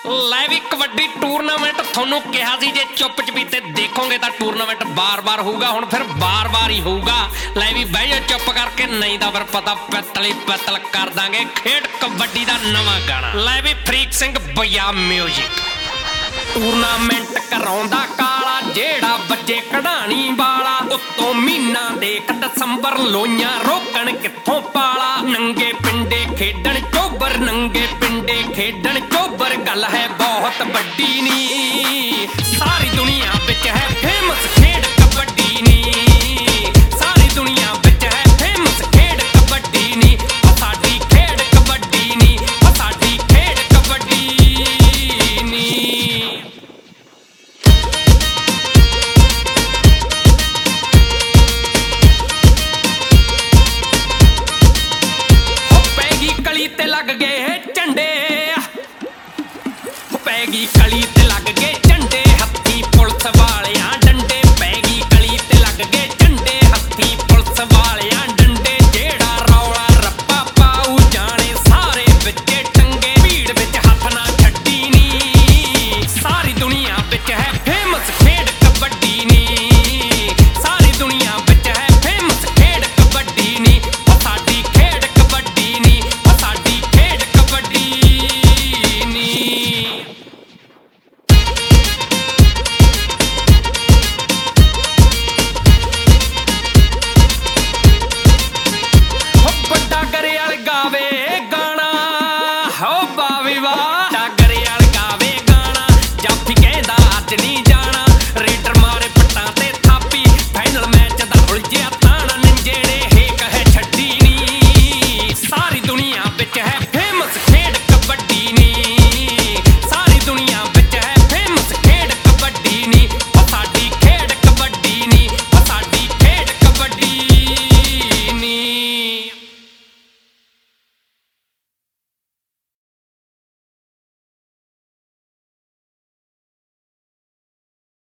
ਲੈ ਵੀ ਕਬੱਡੀ ਟੂਰਨਾਮੈਂਟ ਤੁਹਾਨੂੰ ਕਿਹਾ ਸੀ ਜੇ ਚੁੱਪ ਚਪੀਤੇ ਦੇਖੋਗੇ ਤਾਂ ਟੂਰਨਾਮੈਂਟ ਬਾਰ-ਬਾਰ ਹੋਊਗਾ। ਹੁਣ ਫਿਰ ਬਾਰ-ਬਾਰ ਹੀ ਹੋਊਗਾ। ਲੈ ਵੀ ਬਹਿ ਜਾ ਚੁੱਪ ਕਰਕੇ, ਨਹੀਂ ਤਾਂ ਫਿਰ ਪਤਾ ਪਿੱਤਲੀ ਪਿੱਤਲ ਕਰ ਦਾਂਗੇ ਖੇਡ ਕਬੱਡੀ ਦਾ ਨਵਾਂ ਗਾਣਾ। ਲੈ ਵੀ ਫਰੀਕ ਸਿੰਘ ਬਈਆ ਮਿਊਜ਼ਿਕ। ਟੂਰਨਾਮੈਂਟ ਕਰਾਉਂਦਾ ਕਾਲਾ ਜਿਹੜਾ ਬੱਜੇ ਕਢਾਣੀ ਵਾਲਾ, ਉੱਤੋਂ ਮਹੀਨਾ ਦੇਖ ਦਸੰਬਰ ਲੋਈਆਂ ਰੋਕਣ ਕਿੱਥੋਂ ਪਾਲਾ। ਨੰਗੇ ਪਿੰਡੇ ਖੇਡਣ ਚੋਬਰ, ਨੰਗੇ ਪਿੰਡੇ ਖੇਡਣ ਚੋਬਰ, ਗੱਲ ਹੈ ਬਹੁਤ ਵੱਡੀ ਨੀ, ਸਾਰੀ ਦੁਨੀਆ ਵਿੱਚ ਹੈ ਫੇਮਸ ਖੇਡ ਕਬੱਡੀ ਨੀ, ਸਾਰੀ ਦੁਨੀਆ ਵਿੱਚ ਹੈ ਫੇਮਸ ਖੇਡ ਕਬੱਡੀ ਨੀ, ਸਾਡੀ ਖੇਡ ਕਬੱਡੀ ਨੀ, ਸਾਡੀ ਖੇਡ ਕਬੱਡੀ ਨੀ। ਕਲੀ ਤੇ ਲੱਗ ਗਏ ਝੰਡੇ, ਪੈਗੀ ਕਲੀ ਤੇ ਲੱਗ ਗਏ ਝੰਡੇ, ਹੱਥੀ ਪੁਲਿਸ ਵਾਲਿਆਂ